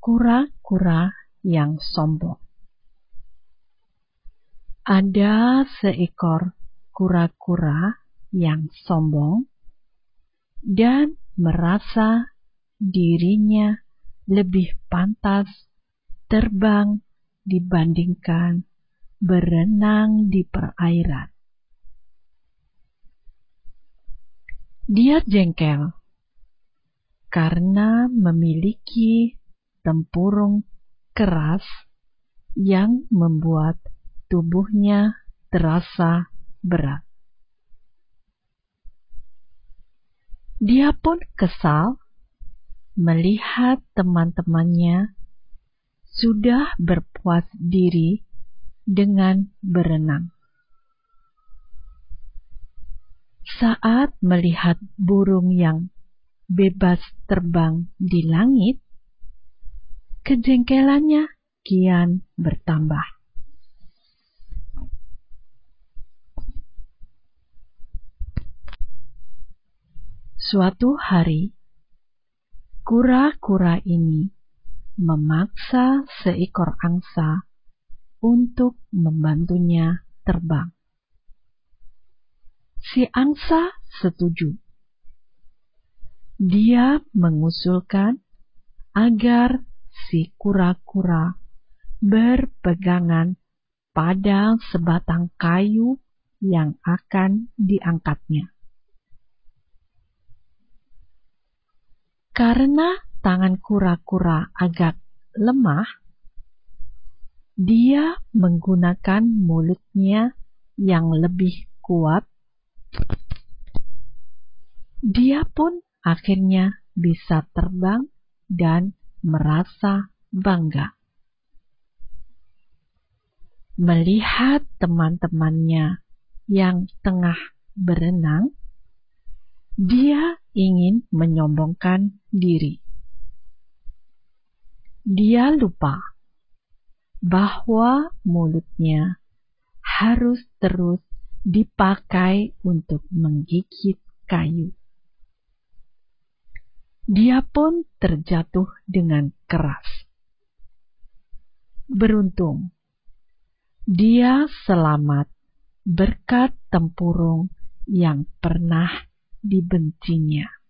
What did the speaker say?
Kura-kura yang sombong. Ada seekor kura-kura yang sombong dan merasa dirinya lebih pantas terbang dibandingkan berenang di perairan. Dia jengkel karena memiliki tempurung keras yang membuat tubuhnya terasa berat. Dia pun kesal melihat teman-temannya sudah berpuas diri dengan berenang. Saat melihat burung yang bebas terbang di langit, kejengkelannya kian bertambah. Suatu hari, kura-kura ini memaksa seekor angsa untuk membantunya terbang. Si angsa setuju. Dia mengusulkan agar si kura-kura berpegangan pada sebatang kayu yang akan diangkatnya. Karena tangan kura-kura agak lemah, dia menggunakan mulutnya yang lebih kuat. Dia pun akhirnya bisa terbang dan merasa bangga. Melihat teman-temannya yang tengah berenang, dia ingin menyombongkan diri. Dia lupa bahwa mulutnya harus terus dipakai untuk menggigit kayu. Dia pun terjatuh dengan keras. Beruntung, dia selamat berkat tempurung yang pernah dibencinya.